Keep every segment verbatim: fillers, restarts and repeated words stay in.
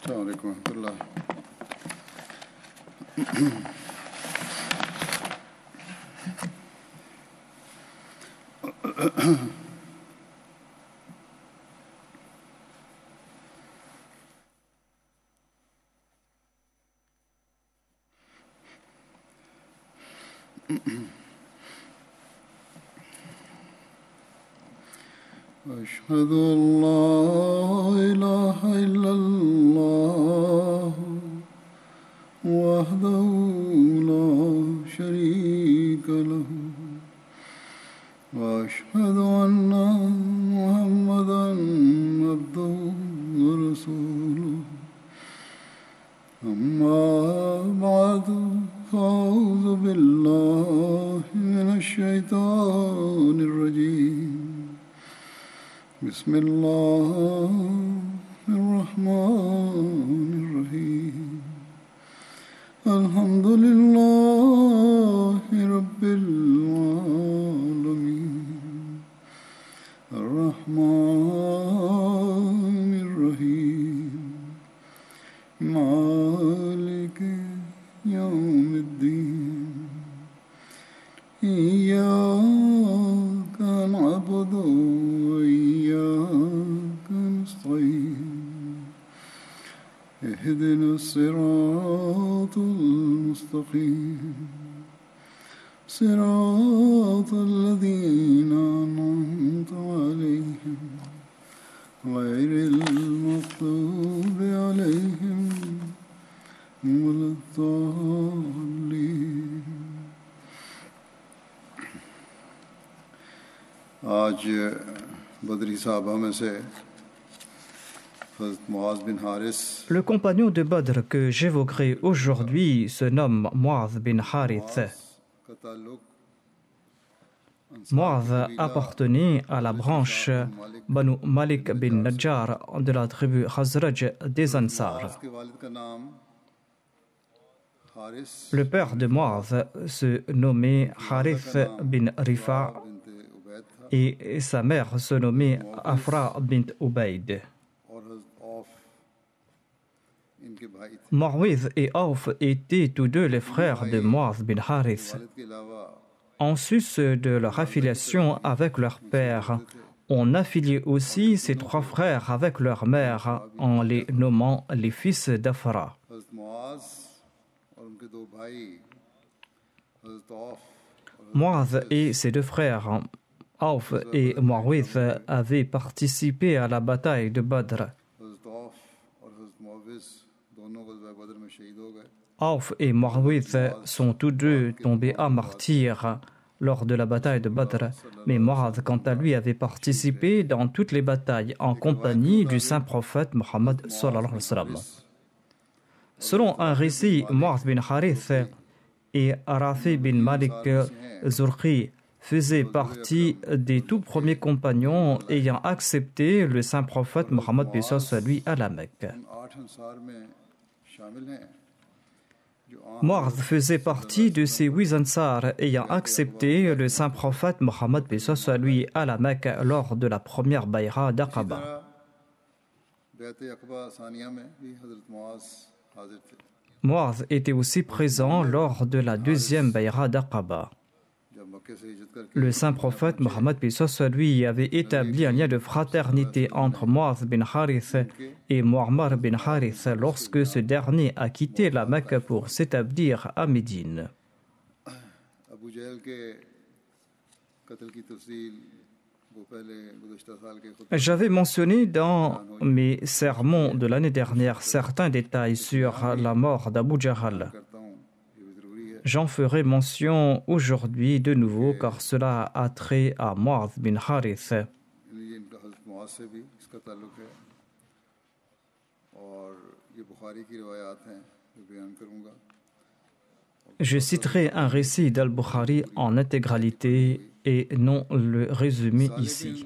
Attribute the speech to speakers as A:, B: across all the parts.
A: السلام عليكم ورحمة الله. أشهد أن لا إله إلا الله وحده لا شريك له وأشهد أن محمدا عبده ورسوله أما بعد فأعوذ بالله من الشيطان الرجيم بسم الله الرحمن الرحيم الحمد لله رب العالمين الرحمن الرحيم مالك يوم الدين إياك نعبد وإياك نستعين اهدنا الصراط المستقيم صراط الذين أنعمت عليهم غير المغضوب عليهم ولا الضالين. आज बदरी साहबा में से
B: Le compagnon de Badr que j'évoquerai aujourd'hui se nomme Mu'adh bin Harith. Mu'adh appartenait à la branche Banu Malik bin Najjar de la tribu Khazraj des Ansar. Le père de Mu'adh se nommait Harith bin Rifa et sa mère se nommait Afra bint Ubayd. Mu'awidh et Auf étaient tous deux les frères de Mu'adh bin Harith. En sus de leur affiliation avec leur père, on affiliait aussi ces trois frères avec leur mère en les nommant les fils d'Afra. Mu'adh et ses deux frères, Auf et Mu'awidh, avaient participé à la bataille de Badr. Auf et Mu'awidh sont tous deux tombés à martyrs lors de la bataille de Badr, mais Mu'adh, quant à lui, avait participé dans toutes les batailles en compagnie du saint prophète Muhammad sallallahu alayhi wa sallam. Selon un récit, Mu'adh bin Harith et Rafi bin Malik Zurqi faisaient partie des tout premiers compagnons ayant accepté le saint prophète Muhammad paix soit lui à la Mecque. Mu'adh faisait partie de ces huit Ansar ayant accepté le saint prophète Muhammad paix soit lui à la Mecque lors de la première bay'a d'Aqaba. Mu'adh était aussi présent lors de la deuxième bay'a d'Aqaba. Le saint prophète Muhammad paix soit lui avait établi un lien de fraternité entre Mu'adh bin Harith et Mu'ammar bin Harith lorsque ce dernier a quitté la Mecque pour s'établir à Médine. J'avais mentionné dans mes sermons de l'année dernière certains détails sur la mort d'Abu Jahl. J'en ferai mention aujourd'hui de nouveau car cela a trait à Mu'adh bin Harith. Je citerai un récit d'Al-Bukhari en intégralité et non le résumé ici.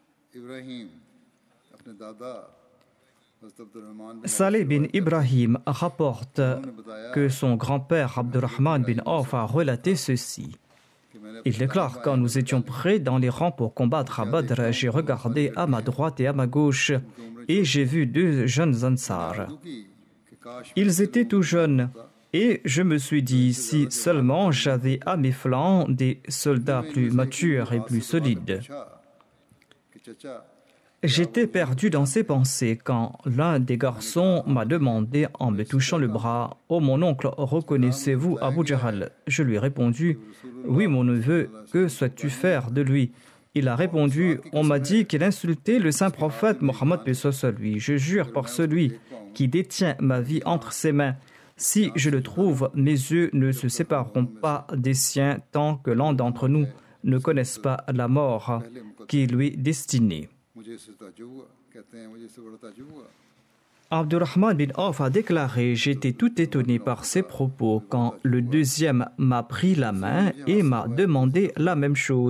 B: Saleh bin Ibrahim rapporte que son grand-père Abdurrahman bin Auf a relaté ceci. Il déclare: quand nous étions prêts dans les rangs pour combattre à Badr, j'ai regardé à ma droite et à ma gauche et j'ai vu deux jeunes Ansar. Ils étaient tout jeunes et je me suis dit si seulement j'avais à mes flancs des soldats plus matures et plus solides. J'étais perdu dans ces pensées quand l'un des garçons m'a demandé en me touchant le bras « Oh mon oncle, reconnaissez-vous Abu Jahl ?» Je lui ai répondu « Oui mon neveu, que souhaites-tu faire de lui ?» Il a répondu « On m'a dit qu'il insultait le saint prophète Mohammed paix soit sur lui. Je jure par celui qui détient ma vie entre ses mains. Si je le trouve, mes yeux ne se sépareront pas des siens tant que l'un d'entre nous ne connaisse pas la mort qui lui est destinée. » Abdurrahman bin Auf a déclaré « J'étais tout étonné par ses propos quand le deuxième m'a pris la main et m'a demandé la même chose. »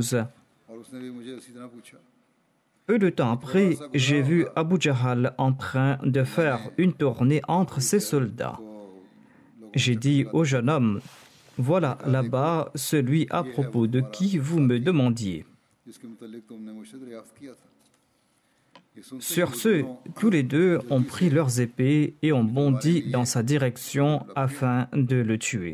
B: Peu de temps après, j'ai vu Abu Jahl en train de faire une tournée entre ses soldats. J'ai dit au jeune homme « Voilà là-bas celui à propos de qui vous me demandiez. » Sur ce, tous les deux ont pris leurs épées et ont bondi dans sa direction afin de le tuer.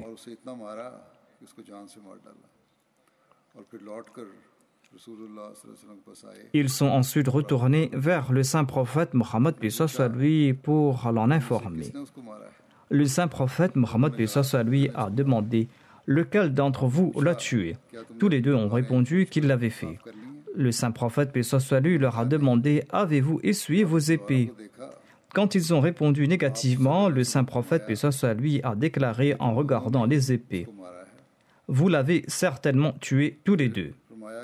B: Ils sont ensuite retournés vers le saint prophète Mohammed paix soit lui pour l'en informer. Le saint prophète Mohammed paix soit lui a demandé « Lequel d'entre vous l'a tué ?» Tous les deux ont répondu qu'ils l'avaient fait. Le saint prophète paix soit lui leur a demandé « Avez-vous essuyé vos épées ?» Quand ils ont répondu négativement, le saint prophète paix soit lui a déclaré en regardant les épées « Vous l'avez certainement tué tous les deux. »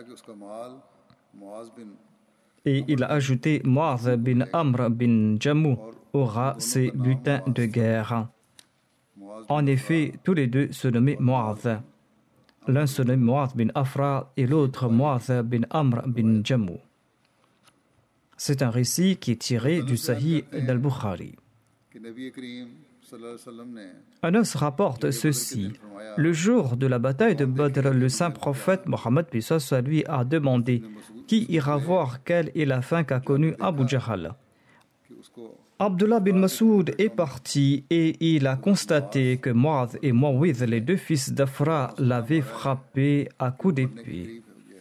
B: Et il a ajouté « Mu'adh bin Amr bin Jammu aura ses butins de guerre. » En effet, tous les deux se nommaient Mu'adh. L'un se nomme Mu'adh bin Afra et l'autre Mu'adh bin Amr bin Jammu. C'est un récit qui est tiré du Sahih d'Al-Bukhari. Anas rapporte ceci. Le jour de la bataille de Badr, le saint prophète Mohammed paix soit lui a demandé qui ira voir quelle est la fin qu'a connue Abu Jahl. Abdullah bin Masoud est parti et il a constaté que Mu'adh et Mu'awidh, les deux fils d'Afra, l'avaient frappé à coups d'épée.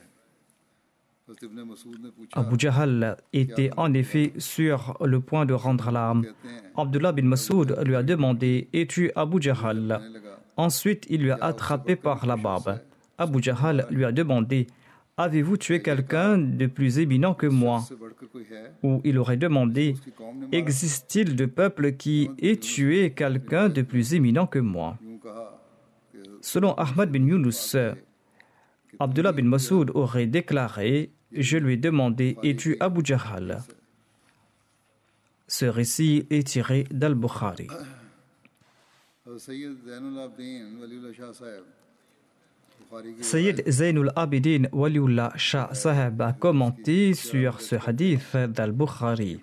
B: Abu Jahl était en effet sur le point de rendre l'arme. Abdullah bin Masoud lui a demandé « Es-tu Abu Jahl ?» Ensuite, il lui a attrapé par la barbe. Abu Jahl lui a demandé « Avez-vous tué quelqu'un de plus éminent que moi ?» Ou il aurait demandé « Existe-t-il de peuple qui ait tué quelqu'un de plus éminent que moi ?» Selon Ahmad bin Yunus, Abdullah bin Masoud aurait déclaré « Je lui ai demandé « Es-tu Abu Jahl ?» Ce récit est tiré d'Al-Bukhari. Sayyid Zainul Abidin Waliullah Shah Sahib a commenté sur ce hadith d'Al-Bukhari.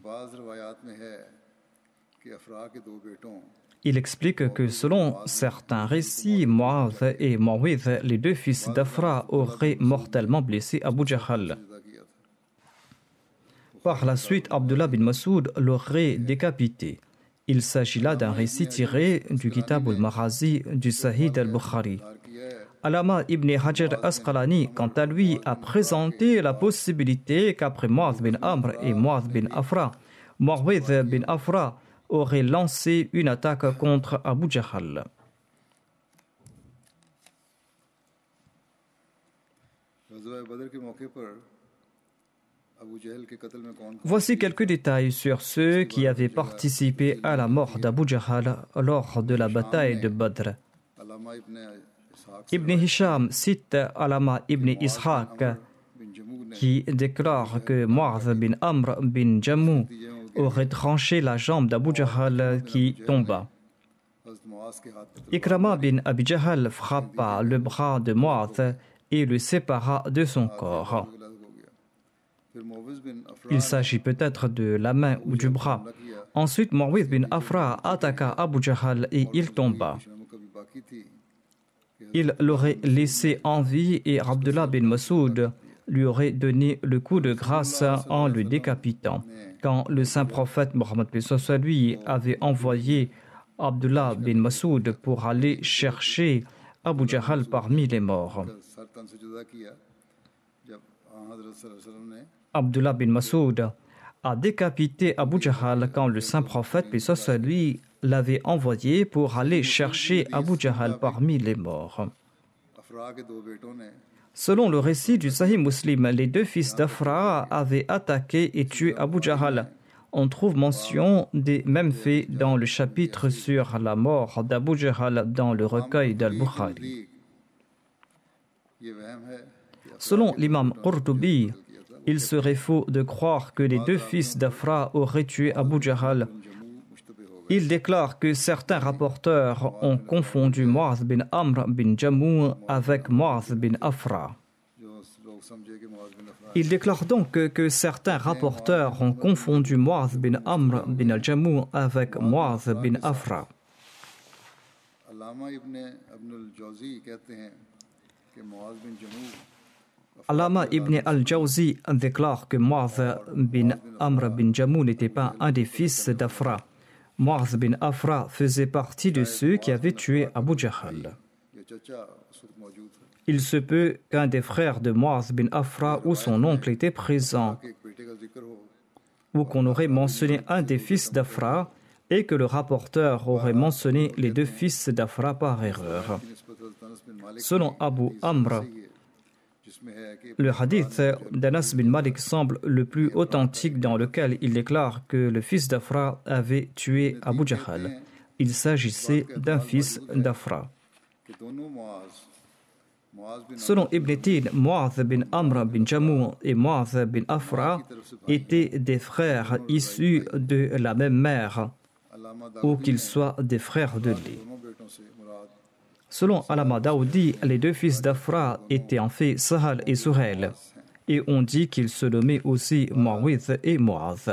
B: Il explique que selon certains récits, Mu'adh et Mu'awidh, les deux fils d'Afra, auraient mortellement blessé Abu Jahl. Par la suite, Abdullah bin Masoud l'aurait décapité. Il s'agit là d'un récit tiré du Kitab al-Maghazi du Sahih al-Bukhari. Allama ibn Hajar Asqalani, quant à lui, a présenté la possibilité qu'après Mu'adh bin Amr et Mu'adh bin Afra, Mu'awidh bin Afra aurait lancé une attaque contre Abu Jahl. Voici quelques détails sur ceux qui avaient participé à la mort d'Abu Jahl lors de la bataille de Badr. Ibn Hisham cite Allama ibn Ishaq qui déclare que Mu'adh bin Amr bin Jammu aurait tranché la jambe d'Abu Jahl qui tomba. Ikrama bin Abi Jahl frappa le bras de Mu'adh et le sépara de son corps. Il s'agit peut-être de la main ou du bras. Ensuite, Mu'awidh bin Afra attaqua Abu Jahl et il tomba. Il l'aurait laissé en vie et Abdullah bin Masoud lui aurait donné le coup de grâce en le décapitant. Quand le saint prophète Mohammed paix soit sur lui avait envoyé Abdullah bin Masoud pour aller chercher Abu Jahl parmi les morts. Abdullah bin Masoud a décapité Abu Jahl quand le saint prophète, paix soit sur lui, l'avait envoyé pour aller chercher Abu Jahl parmi les morts. Selon le récit du Sahih Muslim, les deux fils d'Afra avaient attaqué et tué Abu Jahl. On trouve mention des mêmes faits dans le chapitre sur la mort d'Abu Jahl dans le recueil d'Al-Bukhari. Selon l'imam Qurtubi, il serait faux de croire que les deux fils d'Afra auraient tué Abu Jahl. Il déclare que certains rapporteurs ont confondu Mu'adh bin Amr bin Jammu avec Mu'adh bin Afra. Il déclare donc que, que certains rapporteurs ont confondu Mu'adh bin Amr bin al-Jammu avec Mu'adh bin Afra. Allama ibn al-Jawzi déclare que Mu'adh bin Amr bin Jammu n'était pas un des fils d'Afra. Mu'adh bin Afra faisait partie de ceux qui avaient tué Abu Jahl. Il se peut qu'un des frères de Mu'adh bin Afra ou son oncle était présent, ou qu'on aurait mentionné un des fils d'Afra et que le rapporteur aurait mentionné les deux fils d'Afra par erreur. Selon Abu Amr, le hadith d'Anas bin Malik semble le plus authentique, dans lequel il déclare que le fils d'Afra avait tué Abu Jahl. Il s'agissait d'un fils d'Afra. Selon Ibn Tin, Mu'adh bin Amr bin Jammu et Mu'adh bin Afra étaient des frères issus de la même mère, ou qu'ils soient des frères de lait. Selon Allama Daoudi, les deux fils d'Afra étaient en fait Sahal et Suhail, et on dit qu'ils se nommaient aussi Mu'awidh et Mu'adh.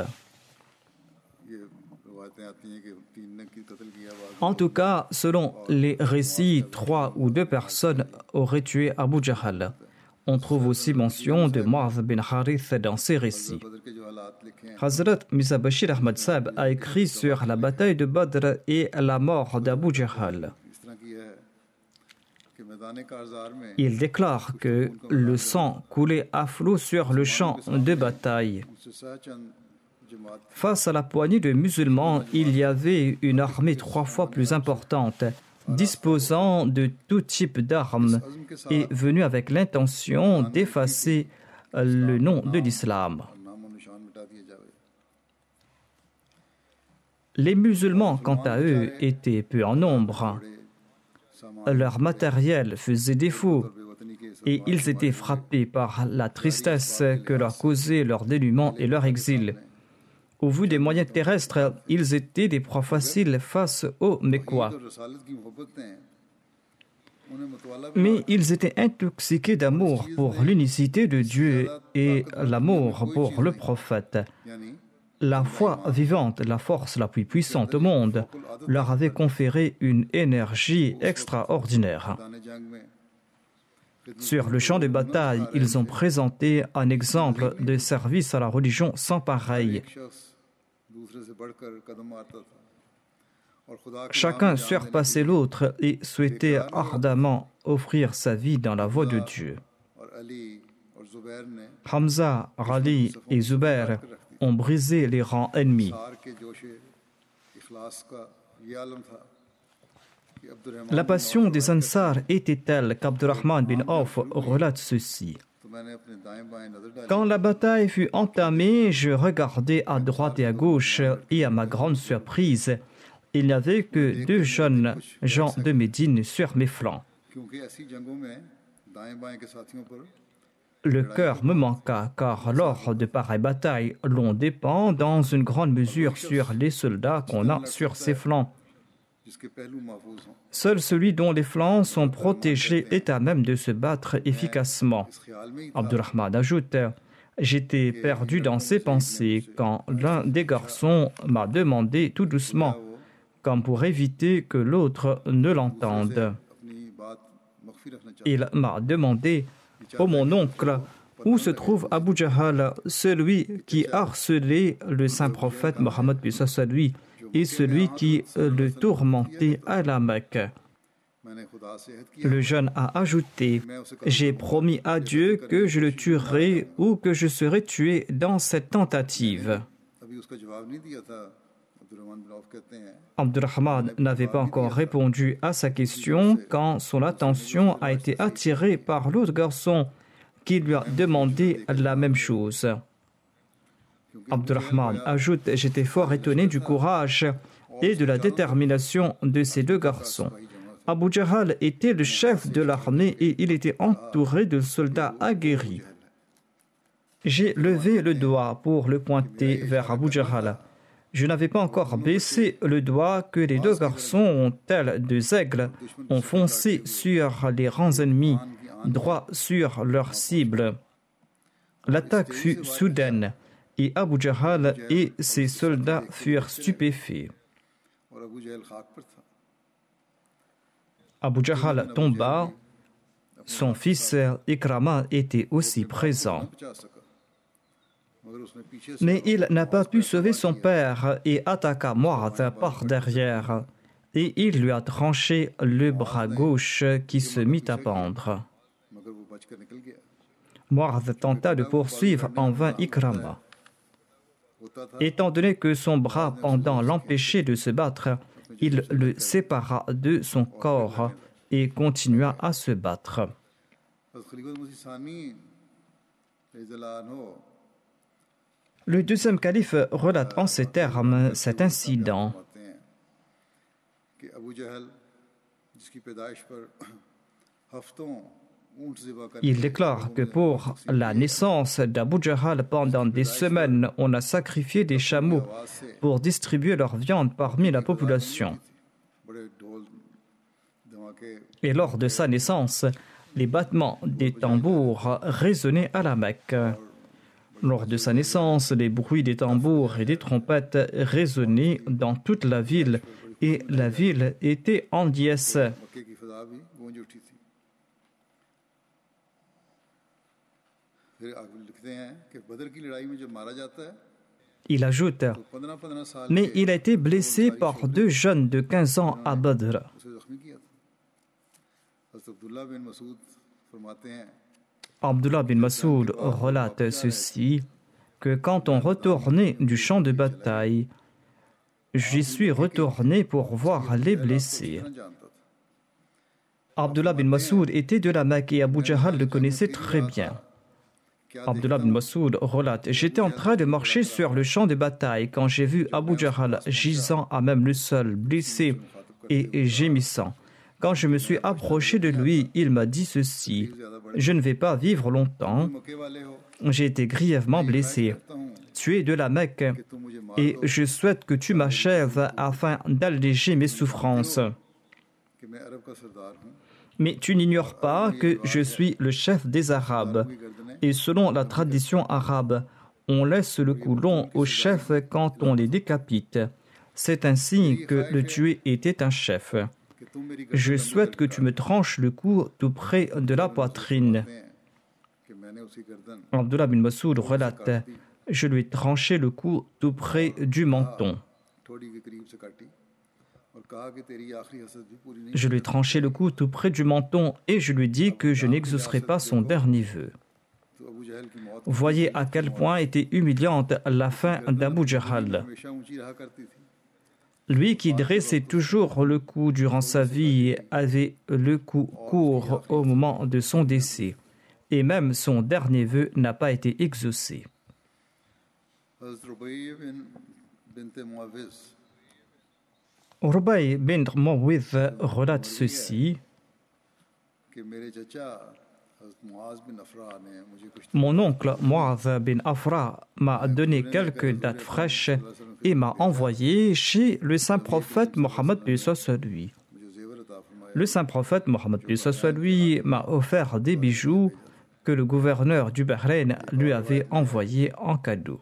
B: En tout cas, selon les récits, trois ou deux personnes auraient tué Abu Jahl. On trouve aussi mention de Mu'adh bin Harith dans ces récits. Hazrat Mirza Bashir Ahmad Sahib a écrit sur la bataille de Badr et la mort d'Abu Jahl. Il déclare que le sang coulait à flot sur le champ de bataille. Face à la poignée de musulmans, il y avait une armée trois fois plus importante, disposant de tout type d'armes et venue avec l'intention d'effacer le nom de l'islam. Les musulmans, quant à eux, étaient peu en nombre. Leur matériel faisait défaut et ils étaient frappés par la tristesse que leur causait leur dénuement et leur exil. Au vu des moyens terrestres, ils étaient des proies faciles face aux Mécois. Mais ils étaient intoxiqués d'amour pour l'unicité de Dieu et l'amour pour le prophète. La foi vivante, la force la plus puissante au monde, leur avait conféré une énergie extraordinaire. Sur le champ de bataille, ils ont présenté un exemple de service à la religion sans pareil. Chacun surpassait l'autre et souhaitait ardemment offrir sa vie dans la voie de Dieu. Hamza, Ali et Zubair ont brisé les rangs ennemis. La passion des Ansar était telle qu'Abdurrahman bin Auf relate ceci. Quand la bataille fut entamée, je regardais à droite et à gauche et à ma grande surprise, il n'y avait que deux jeunes gens de Médine sur mes flancs. Le cœur me manqua, car lors de pareilles batailles, l'on dépend dans une grande mesure sur les soldats qu'on a sur ses flancs. Seul celui dont les flancs sont protégés est à même de se battre efficacement. Abdurrahman ajoute: j'étais perdu dans ses pensées quand l'un des garçons m'a demandé tout doucement, comme pour éviter que l'autre ne l'entende. Il m'a demandé: ô mon oncle, où se trouve Abu Jahl, celui qui harcelait le saint prophète Mohammed lui, et celui qui le tourmentait à la Mecque. Le jeune a ajouté, « J'ai promis à Dieu que je le tuerai ou que je serai tué dans cette tentative. » Abdurrahman n'avait pas encore répondu à sa question quand son attention a été attirée par l'autre garçon qui lui a demandé la même chose. Abdurrahman ajoute, « J'étais fort étonné du courage et de la détermination de ces deux garçons. Abu Jahl était le chef de l'armée et il était entouré de soldats aguerris. J'ai levé le doigt pour le pointer vers Abu Jahl. Je n'avais pas encore baissé le doigt que les deux garçons, tels deux aigles, ont foncé sur les rangs ennemis, droit sur leur cible. L'attaque fut soudaine et Abu Jahl et ses soldats furent stupéfaits. Abu Jahl tomba, son fils Ikrama était aussi présent. Mais il n'a pas pu sauver son père et attaqua Mu'adh par derrière et il lui a tranché le bras gauche qui se mit à pendre. Mu'adh tenta de poursuivre en vain Ikrama. Étant donné que son bras pendant l'empêchait de se battre, il le sépara de son corps et continua à se battre. Le deuxième calife relate en ces termes cet incident. Il déclare que pour la naissance d'Abu Jahl, pendant des semaines, on a sacrifié des chameaux pour distribuer leur viande parmi la population. Et lors de sa naissance, les battements des tambours résonnaient à la Mecque. Lors de sa naissance, les bruits des tambours et des trompettes résonnaient dans toute la ville et la ville était en liesse. Il ajoute, « Mais il a été blessé par deux jeunes de quinze ans à Badr. » Abdullah bin Masoud relate ceci, que quand on retournait du champ de bataille, j'y suis retourné pour voir les blessés. Abdullah bin Masoud était de la Mecque et Abu Jahl le connaissait très bien. Abdullah bin Masoud relate, « J'étais en train de marcher sur le champ de bataille quand j'ai vu Abu Jahl gisant à même le sol, blessé et gémissant. Quand je me suis approché de lui, il m'a dit ceci, « Je ne vais pas vivre longtemps. J'ai été grièvement blessé. Tu es de la Mecque et je souhaite que tu m'achèves afin d'alléger mes souffrances. Mais tu n'ignores pas que je suis le chef des Arabes. Et selon la tradition arabe, on laisse le cou long aux chefs quand on les décapite. C'est ainsi que le tué était un chef. Je souhaite que tu me tranches le cou tout près de la poitrine. » Abdullah bin Masoud relate, « Je lui ai tranché le cou tout près du menton. Je lui ai tranché le cou tout près du menton et je lui ai dit que je n'exaucerai pas son dernier vœu. » Voyez à quel point était humiliante la fin d'Abu Jahl. Lui qui dressait toujours le cou durant sa vie avait le cou court au moment de son décès. Et même son dernier vœu n'a pas été exaucé. Rubai bin Mu'awidh relate ceci. Mon oncle Mu'adh bin Afra m'a donné quelques dates fraîches et m'a envoyé chez le saint prophète Mohammed paix soit lui. Le saint prophète Mohammed paix soit lui m'a offert des bijoux que le gouverneur du Bahreïn lui avait envoyés en cadeau.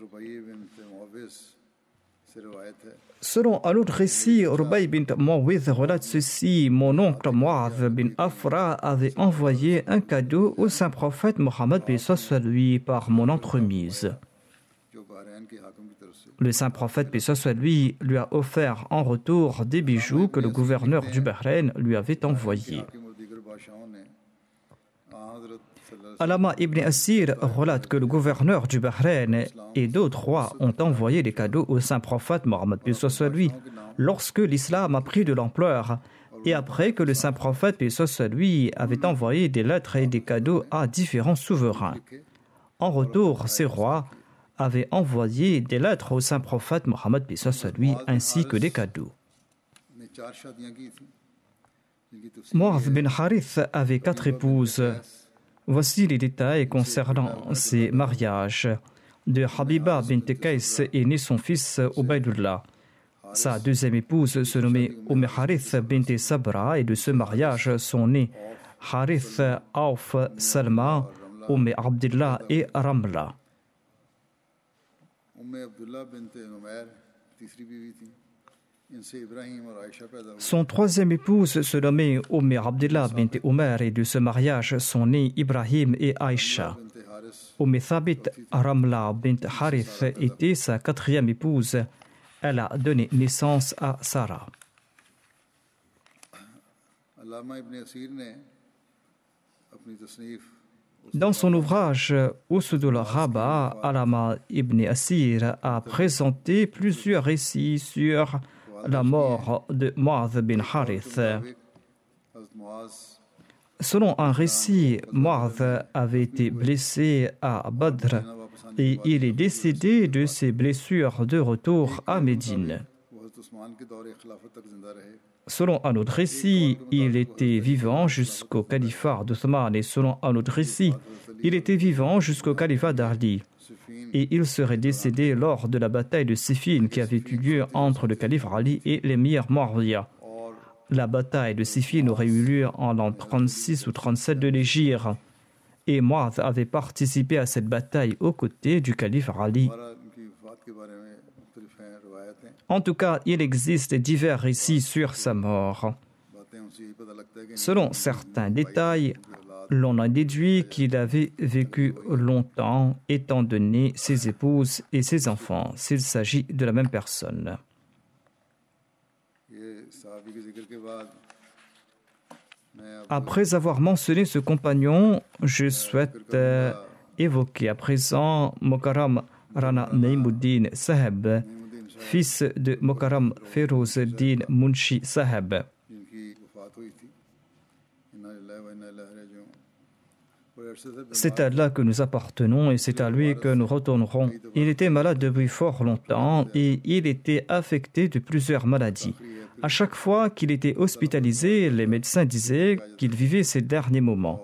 B: Selon un autre récit, Rubai bin Mu'awidh relate ceci. Mon oncle Mu'adh bin Afra avait envoyé un cadeau au saint prophète Mohammed paix soit lui par mon entremise. Le saint prophète, paix soit lui, lui a offert en retour des bijoux que le gouverneur du Bahreïn lui avait envoyés. Allama ibn Asir relate que le gouverneur du Bahreïn et d'autres rois ont envoyé des cadeaux au saint prophète Mohammed, paix soit lui, lorsque l'islam a pris de l'ampleur et après que le saint prophète, paix soit lui, avait envoyé des lettres et des cadeaux à différents souverains. En retour, ces rois avaient envoyé des lettres au saint prophète Mohammed, paix soit lui, ainsi que des cadeaux. Mu'adh bin Harith avait quatre épouses. Voici les détails concernant ces mariages. De Habiba bint Qais est né son fils Ubaydullah. Sa deuxième épouse se nommait Umm Harith bint Sabra et de ce mariage sont nés Harith, Auf, Salma, Umm Abdullah et Ramla. Son troisième épouse se nommait Umm Abdullah bint Omer et de ce mariage sont nés Ibrahim et Aïcha. Umm Thabit Ramla bint Harith était sa quatrième épouse. Elle a donné naissance à Sarah. Dans son ouvrage Usudul Ghaba, Allama ibn Asir a présenté plusieurs récits sur la mort de Mu'adh bin Harith. Selon un récit, Mu'adh avait été blessé à Badr et il est décédé de ses blessures de retour à Médine. Selon un autre récit, il était vivant jusqu'au califat d'Othman et selon un autre récit, il était vivant jusqu'au califat d'Ali. Et il serait décédé lors de la bataille de Siffin qui avait eu lieu entre le calife Ali et l'émir Muawiyah. La bataille de Siffin aurait eu lieu en l'an trente-six ou trente-sept de l'Hégire. Et Mu'adh avait participé à cette bataille aux côtés du calife Ali. En tout cas, il existe divers récits sur sa mort. Selon certains détails, l'on a déduit qu'il avait vécu longtemps étant donné ses épouses et ses enfants, s'il s'agit de la même personne. Après avoir mentionné ce compagnon, je souhaite euh, évoquer à présent Mokaram Rana Naïmuddin Saheb, fils de Mokaram Ferozuddin Munshi Saheb. C'est à Allah que nous appartenons et c'est à lui que nous retournerons. Il était malade depuis fort longtemps et il était affecté de plusieurs maladies. À chaque fois qu'il était hospitalisé, les médecins disaient qu'il vivait ses derniers moments.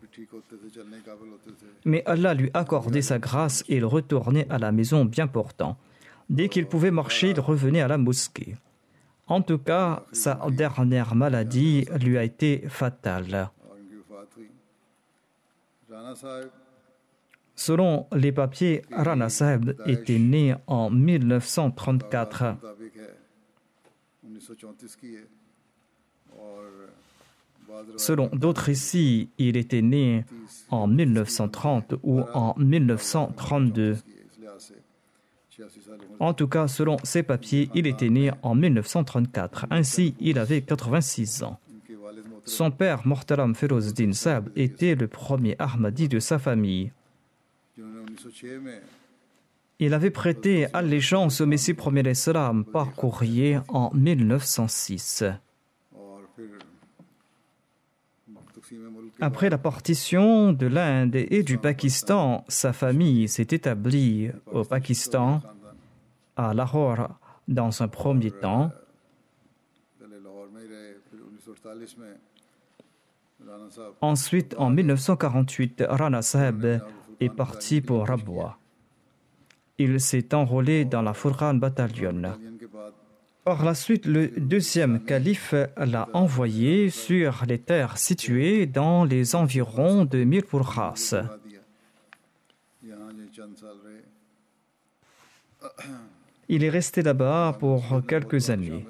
B: Mais Allah lui accordait sa grâce et il retournait à la maison bien portant. Dès qu'il pouvait marcher, il revenait à la mosquée. En tout cas, sa dernière maladie lui a été fatale. Selon les papiers, Rana Saheb était né en mille neuf cent trente-quatre. Selon d'autres récits, il était né en mille neuf cent trente ou en mille neuf cent trente-deux. En tout cas, selon ces papiers, il était né en mille neuf cent trente-quatre. Ainsi, il avait quatre-vingt-six ans. Son père, Muhtaram Ferozuddin Saheb, était le premier Ahmadi de sa famille. Il avait prêté allégeance au Messie premier l'Islam par courrier en mille neuf cent six. Après la partition de l'Inde et du Pakistan, sa famille s'est établie au Pakistan, à Lahore, dans un premier temps. Ensuite, en mille neuf cent quarante-huit, Rana Saheb est parti pour Rabwa. Il s'est enrôlé dans la Furqan Battalion. Par la suite, le deuxième calife l'a envoyé sur les terres situées dans les environs de Mirpur Khas. Il est resté là-bas pour quelques années.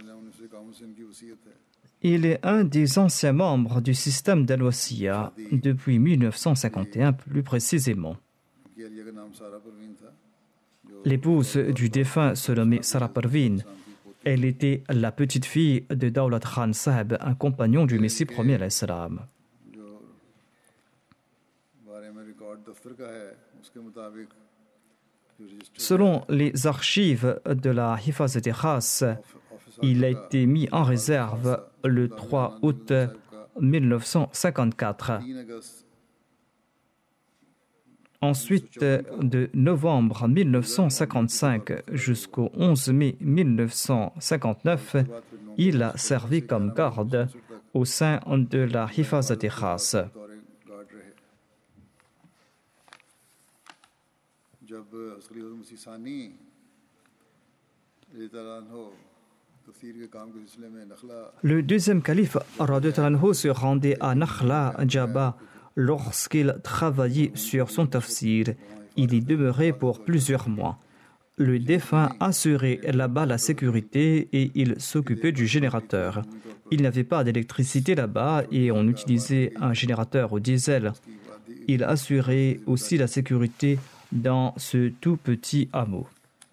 B: Il est un des anciens membres du système d'Al-Wasiya depuis mille neuf cent cinquante et un plus précisément. L'épouse du défunt se nommait Sarah Parveen. Elle était la petite fille de Daulat Khan Saheb, un compagnon du Messie premier alayhi salam. Selon les archives de la Hifazat-e Khas, il a été mis en réserve le trois août mille neuf cent cinquante-quatre. Ensuite, de novembre mille neuf cent cinquante-cinq jusqu'au onze mai mille neuf cent cinquante-neuf, il a servi comme garde au sein de la Hifazat-e Khas. Le deuxième calife radhiyallahu anhu se rendait à Nakhla Djaba lorsqu'il travaillait sur son tafsir. Il y demeurait pour plusieurs mois. Le défunt assurait là-bas la sécurité et il s'occupait du générateur. Il n'y avait pas d'électricité là-bas et on utilisait un générateur au diesel. Il assurait aussi la sécurité dans ce tout petit hameau.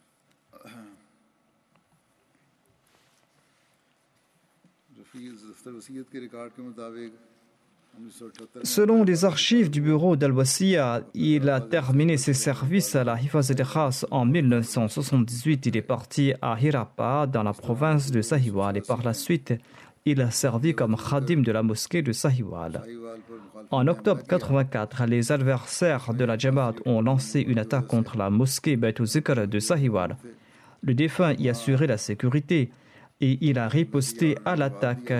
B: Selon les archives du bureau d'Al-Wasiya, il a terminé ses services à la Hifazat-e Khas en mille neuf cent soixante-dix-huit. Il est parti à Hirapa, dans la province de Sahiwal, et par la suite, il a servi comme khadim de la mosquée de Sahiwal. En octobre quatre-vingt-quatre, les adversaires de la Jamaat ont lancé une attaque contre la mosquée Bayt Zikr de Sahiwal. Le défunt y assurait la sécurité et il a riposté à l'attaque.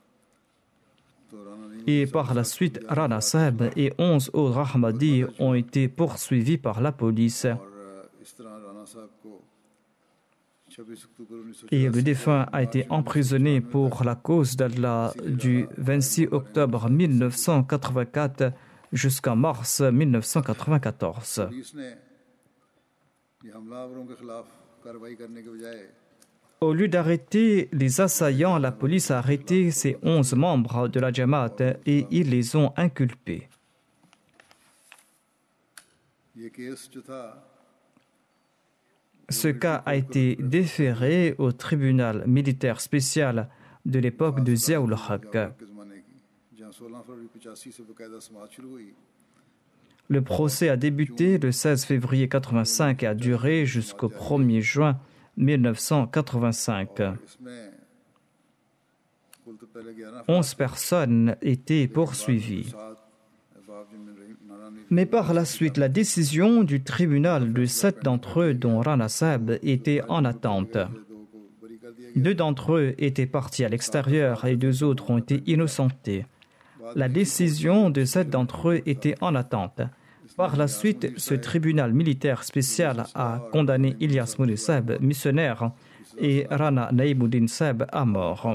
B: Et par la suite, Rana Saheb et onze autres Ahmadis ont été poursuivis par la police. Et le défunt a été emprisonné pour la cause d'Allah du vingt-six octobre mille neuf cent quatre-vingt-quatre jusqu'en mars mille neuf cent quatre-vingt-quatorze. Au lieu d'arrêter les assaillants, la police a arrêté ces onze membres de la Jamaat et ils les ont inculpés. Ce cas a été déféré au tribunal militaire spécial de l'époque de Ziaoul Haq. Le procès a débuté le seize février mille neuf cent quatre-vingt-cinq et a duré jusqu'au premier juin mille neuf cent quatre-vingt-cinq. Onze personnes étaient poursuivies. Mais par la suite, la décision du tribunal de sept d'entre eux, dont Rana Saheb, était en attente. Deux d'entre eux étaient partis à l'extérieur et deux autres ont été innocentés. La décision de sept d'entre eux était en attente. Par la suite, ce tribunal militaire spécial a condamné Ilyas Moulay Saheb, missionnaire, et Rana Naïmuddin Saheb à mort.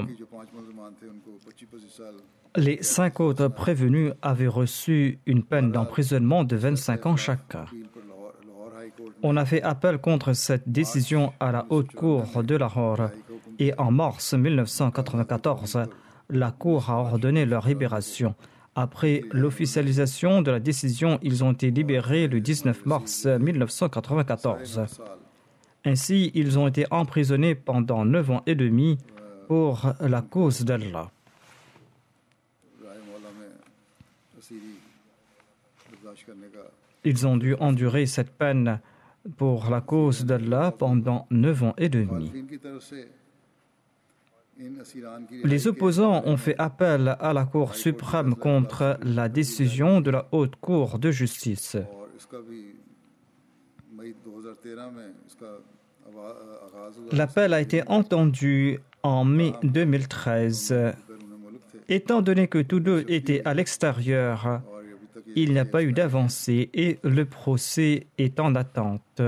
B: Les cinq autres prévenus avaient reçu une peine d'emprisonnement de vingt-cinq ans chacun. On a fait appel contre cette décision à la haute cour de Lahore et en mars mille neuf cent quatre-vingt-quatorze, la cour a ordonné leur libération. Après l'officialisation de la décision, ils ont été libérés le dix-neuf mars mille neuf cent quatre-vingt-quatorze. Ainsi, ils ont été emprisonnés pendant neuf ans et demi pour la cause d'Allah. Ils ont dû endurer cette peine pour la cause d'Allah pendant neuf ans et demi. Les opposants ont fait appel à la Cour suprême contre la décision de la Haute Cour de justice. L'appel a été entendu en mai deux mille treize. Étant donné que tous deux étaient à l'extérieur, il n'y a pas eu d'avancée et le procès est en attente.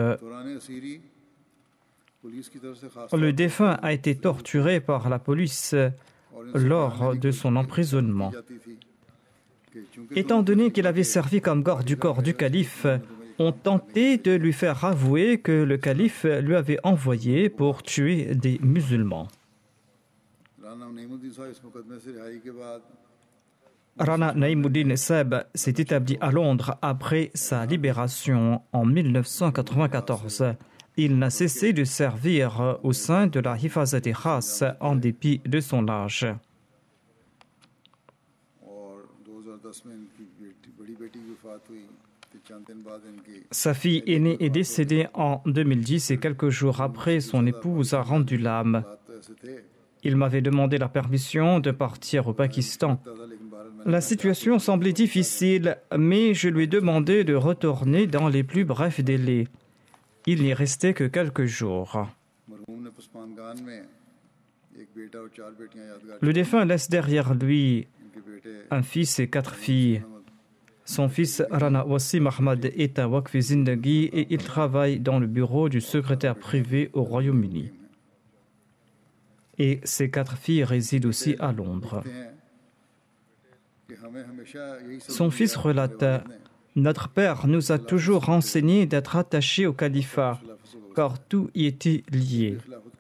B: Le défunt a été torturé par la police lors de son emprisonnement. Étant donné qu'il avait servi comme garde du corps du calife, on tentait de lui faire avouer que le calife lui avait envoyé pour tuer des musulmans. Rana Naïmuddin Saheb s'est établi à Londres après sa libération en mille neuf cent quatre-vingt-quatorze. il n'a cessé de servir au sein de la Hifazat-e Khas en dépit de son âge. Sa fille aînée est décédée en deux mille dix et quelques jours après, son épouse a rendu l'âme. Il m'avait demandé la permission de partir au Pakistan. La situation semblait difficile, mais je lui ai demandé de retourner dans les plus brefs délais. Il n'y restait que quelques jours. Le défunt laisse derrière lui un fils et quatre filles. Son fils Rana Wassim Ahmad est à Waqf Zindagi et il travaille dans le bureau du secrétaire privé au Royaume-Uni. Et ses quatre filles résident aussi à Londres. Son fils relate « Notre père nous a toujours enseigné d'être attachés au califat, car tout y était lié. »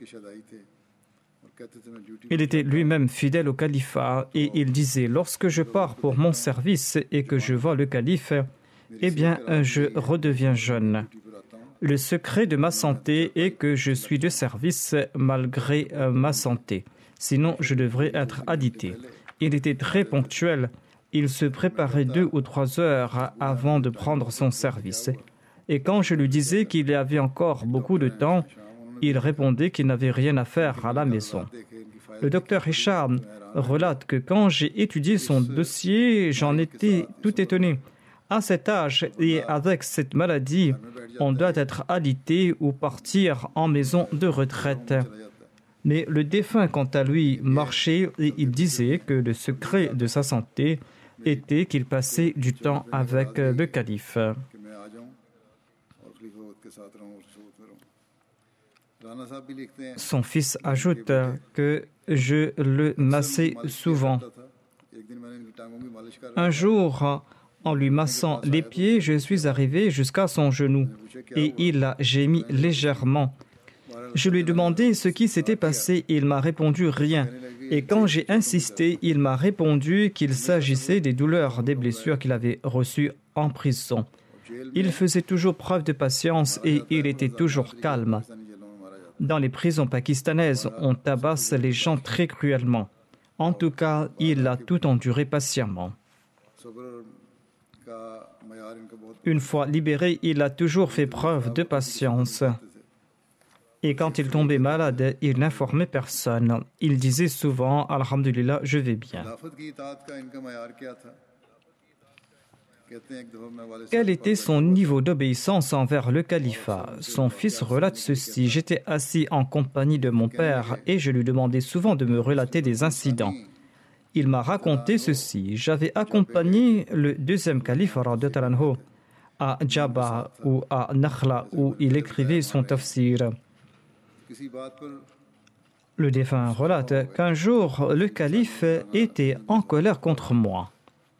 B: Il était lui-même fidèle au califat et il disait « Lorsque je pars pour mon service et que je vois le calife, eh bien, je redeviens jeune. Le secret de ma santé est que je suis de service malgré ma santé. Sinon, je devrais être alité. » Il était très ponctuel. Il se préparait deux ou trois heures avant de prendre son service. Et quand je lui disais qu'il y avait encore beaucoup de temps, il répondait qu'il n'avait rien à faire à la maison. Le docteur Hicham relate que quand j'ai étudié son dossier, j'en étais tout étonné. À cet âge et avec cette maladie, on doit être alité ou partir en maison de retraite. Mais le défunt, quant à lui, marchait et il disait que le secret de sa santé était qu'il passait du temps avec le calife. Son fils ajoute que je le massais souvent. Un jour, en lui massant les pieds, je suis arrivé jusqu'à son genou et il a gémi légèrement. Je lui ai demandé ce qui s'était passé et il m'a répondu rien. Et quand j'ai insisté, il m'a répondu qu'il s'agissait des douleurs des blessures qu'il avait reçues en prison. Il faisait toujours preuve de patience et il était toujours calme. Dans les prisons pakistanaises, on tabasse les gens très cruellement. En tout cas, il a tout enduré patiemment. Une fois libéré, il a toujours fait preuve de patience. Et quand il tombait malade, il n'informait personne. Il disait souvent « Alhamdulillah, je vais bien ». Quel était son niveau d'obéissance envers le califat? Son fils relate ceci. J'étais assis en compagnie de mon père et je lui demandais souvent de me relater des incidents. Il m'a raconté ceci. J'avais accompagné le deuxième calife à Djaba ou à Nakhla où il écrivait son tafsir. Le défunt relate qu'un jour, le calife était en colère contre moi.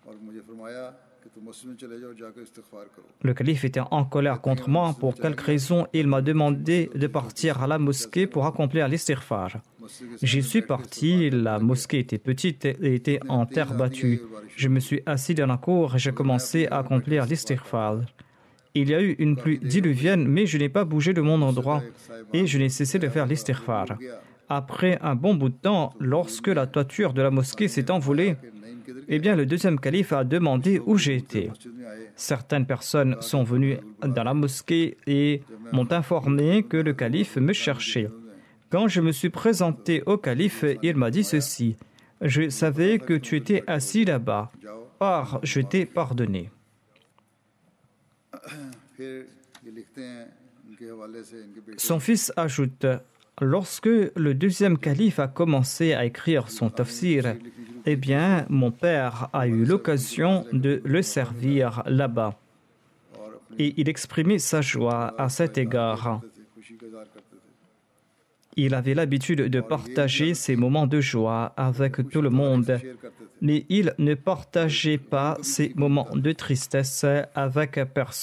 B: Le calife était en colère contre moi. Pour quelque raison, il m'a demandé de partir à la mosquée pour accomplir l'istighfar. J'y suis parti, la mosquée était petite et était en terre battue. Je me suis assis dans la cour et j'ai commencé à accomplir l'istighfar. Il y a eu une pluie diluvienne, mais je n'ai pas bougé de mon endroit et je n'ai cessé de faire l'istighfar. Après un bon bout de temps, lorsque la toiture de la mosquée s'est envolée, eh bien, le deuxième calife a demandé où j'étais. Certaines personnes sont venues dans la mosquée et m'ont informé que le calife me cherchait. Quand je me suis présenté au calife, il m'a dit ceci. « Je savais que tu étais assis là-bas. Pars, je t'ai pardonné. » Son fils ajoute « Lorsque le deuxième calife a commencé à écrire son tafsir, eh bien, mon père a eu l'occasion de le servir là-bas. Et il exprimait sa joie à cet égard. Il avait l'habitude de partager ses moments de joie avec tout le monde, mais il ne partageait pas ses moments de tristesse avec personne. »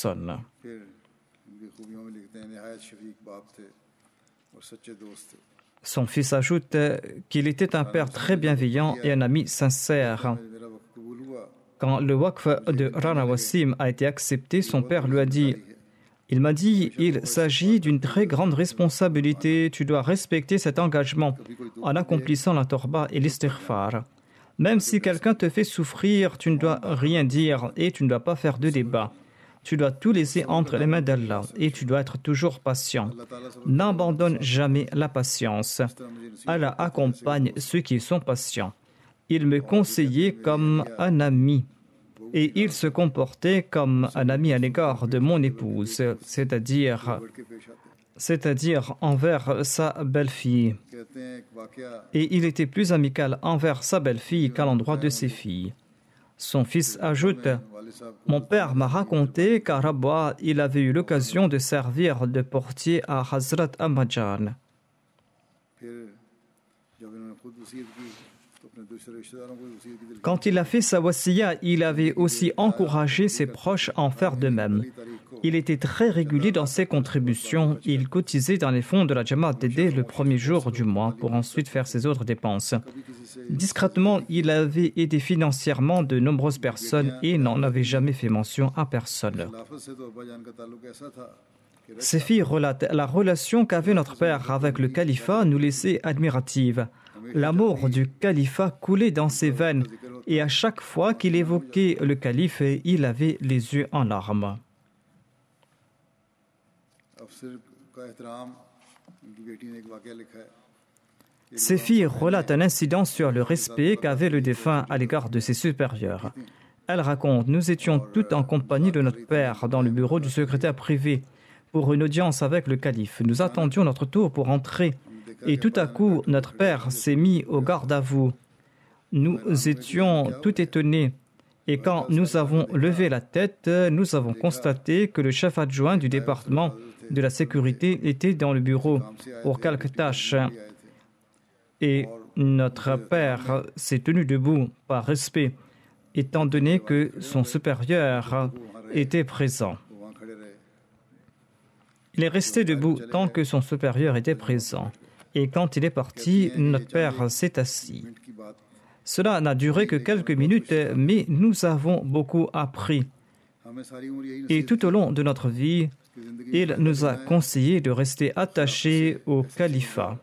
B: Son fils ajoute qu'il était un père très bienveillant et un ami sincère. Quand le waqf de Rana Wassim a été accepté, son père lui a dit Il m'a dit, il s'agit d'une très grande responsabilité, tu dois respecter cet engagement en accomplissant la torba et l'istighfar. Même si quelqu'un te fait souffrir, tu ne dois rien dire et tu ne dois pas faire de débat. Tu dois tout laisser entre les mains d'Allah et tu dois être toujours patient. N'abandonne jamais la patience. Allah accompagne ceux qui sont patients. Il me conseillait comme un ami. Et il se comportait comme un ami à l'égard de mon épouse, c'est-à-dire, c'est-à-dire envers sa belle-fille. Et il était plus amical envers sa belle-fille qu'à l'endroit de ses filles. Son fils ajoute, « Mon père m'a raconté qu'à Rabwa, il avait eu l'occasion de servir de portier à Hazrat Ahmadjan. » Quand il a fait sa wasiya, il avait aussi encouragé ses proches à en faire de même. Il était très régulier dans ses contributions. Il cotisait dans les fonds de la Jamaat dès le premier jour du mois pour ensuite faire ses autres dépenses. Discrètement, il avait aidé financièrement de nombreuses personnes et n'en avait jamais fait mention à personne. Ses filles relatent la relation qu'avait notre père avec le califat nous laissait admirative. L'amour du califat coulait dans ses veines et à chaque fois qu'il évoquait le calife, il avait les yeux en larmes. Ses filles relatent un incident sur le respect qu'avait le défunt à l'égard de ses supérieurs. Elles racontent, nous étions toutes en compagnie de notre père dans le bureau du secrétaire privé pour une audience avec le calife. Nous attendions notre tour pour entrer. Et tout à coup, notre père s'est mis au garde à vous. Nous étions tout étonnés. Et quand nous avons levé la tête, nous avons constaté que le chef adjoint du département de la sécurité était dans le bureau pour quelques tâches. Et notre père s'est tenu debout par respect, étant donné que son supérieur était présent. Il est resté debout tant que son supérieur était présent. Et quand il est parti, notre père s'est assis. Cela n'a duré que quelques minutes, mais nous avons beaucoup appris. Et tout au long de notre vie, il nous a conseillé de rester attachés au califat.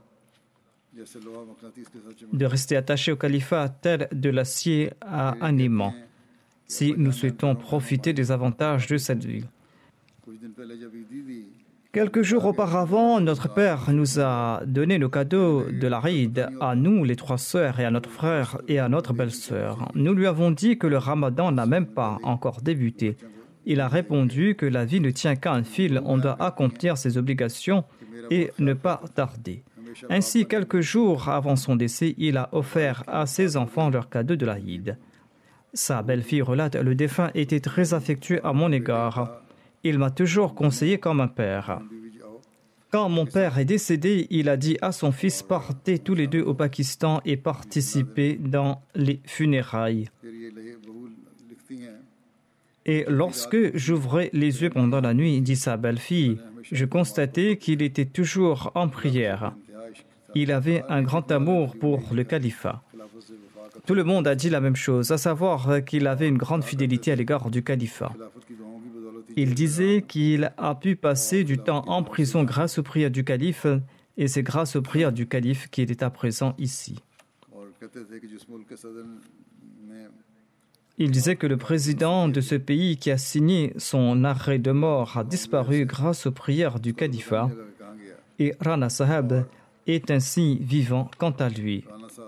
B: De rester attachés au califat tel de l'acier à un aimant, si nous souhaitons profiter des avantages de cette vie. Quelques jours auparavant, notre père nous a donné le cadeau de la Eid à nous, les trois sœurs, et à notre frère et à notre belle-sœur. Nous lui avons dit que le ramadan n'a même pas encore débuté. Il a répondu que la vie ne tient qu'à un fil, on doit accomplir ses obligations et ne pas tarder. Ainsi, quelques jours avant son décès, il a offert à ses enfants leur cadeau de la Eid. Sa belle-fille relate, le défunt était très affectueux à mon égard. Il m'a toujours conseillé comme un père. Quand mon père est décédé, il a dit à son fils, partez tous les deux au Pakistan et participez dans les funérailles. Et lorsque j'ouvrais les yeux pendant la nuit, dit sa belle-fille, je constatais qu'il était toujours en prière. Il avait un grand amour pour le califat. Tout le monde a dit la même chose, à savoir qu'il avait une grande fidélité à l'égard du califat. Il disait qu'il a pu passer du temps en prison grâce aux prières du calife, et c'est grâce aux prières du calife qu'il est à présent ici. Il disait que le président de ce pays qui a signé son arrêt de mort a disparu grâce aux prières du califat, et Rana Saheb est ainsi vivant quant à lui.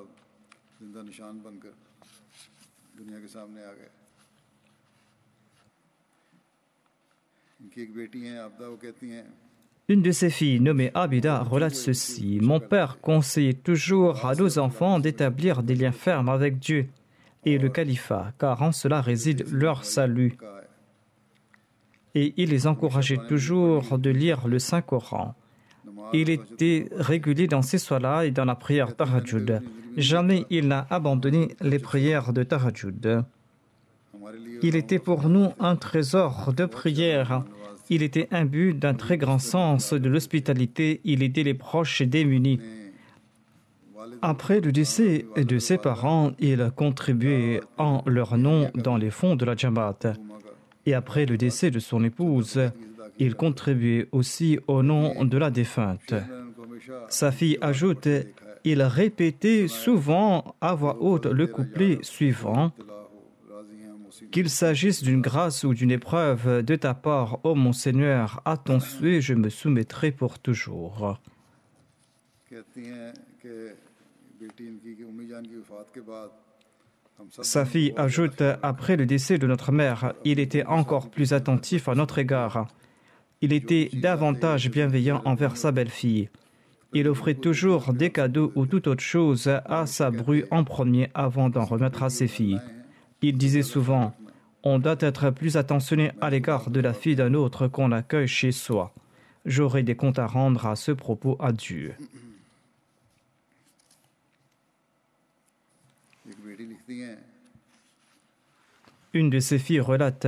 B: Une de ses filles, nommée Abida, relate ceci. Mon père conseillait toujours à nos enfants d'établir des liens fermes avec Dieu et le califat, car en cela réside leur salut. Et il les encourageait toujours de lire le Saint-Coran. Il était régulier dans ces soirs-là et dans la prière Tahajjud. Jamais il n'a abandonné les prières de Tahajjud. Il était pour nous un trésor de prière. Il était imbu d'un très grand sens de l'hospitalité. Il aidait les proches démunis. Après le décès de ses parents, il contribuait en leur nom dans les fonds de la Jamaat. Et après le décès de son épouse, Il contribuait aussi au nom de la défunte. Sa fille ajoute, il répétait souvent à voix haute le couplet suivant, qu'il s'agisse d'une grâce ou d'une épreuve de ta part, ô mon Seigneur, à ton souhait je me soumettrai pour toujours. Sa fille ajoute, après le décès de notre mère, il était encore plus attentif à notre égard. Il était davantage bienveillant envers sa belle-fille. Il offrait toujours des cadeaux ou toute autre chose à sa bru en premier avant d'en remettre à ses filles. Il disait souvent, on doit être plus attentionné à l'égard de la fille d'un autre qu'on accueille chez soi. J'aurai des comptes à rendre à ce propos à Dieu. Une de ses filles relate,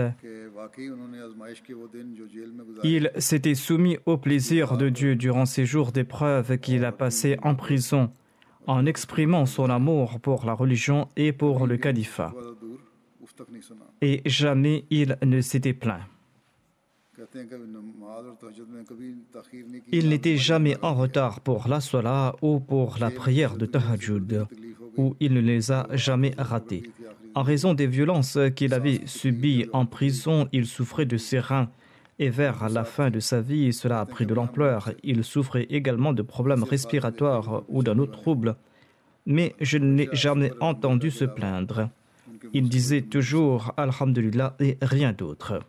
B: il s'était soumis au plaisir de Dieu durant ces jours d'épreuve qu'il a passés en prison, en exprimant son amour pour la religion et pour le califat. Et jamais il ne s'était plaint. Il n'était jamais en retard pour la salat ou pour la prière de tahajjud, ou il ne les a jamais ratés. En raison des violences qu'il avait subies en prison, il souffrait de ses reins. Et vers la fin de sa vie, cela a pris de l'ampleur. Il souffrait également de problèmes respiratoires ou d'un autre trouble. Mais je ne l'ai jamais entendu se plaindre. Il disait toujours « Alhamdulillah » et rien d'autre.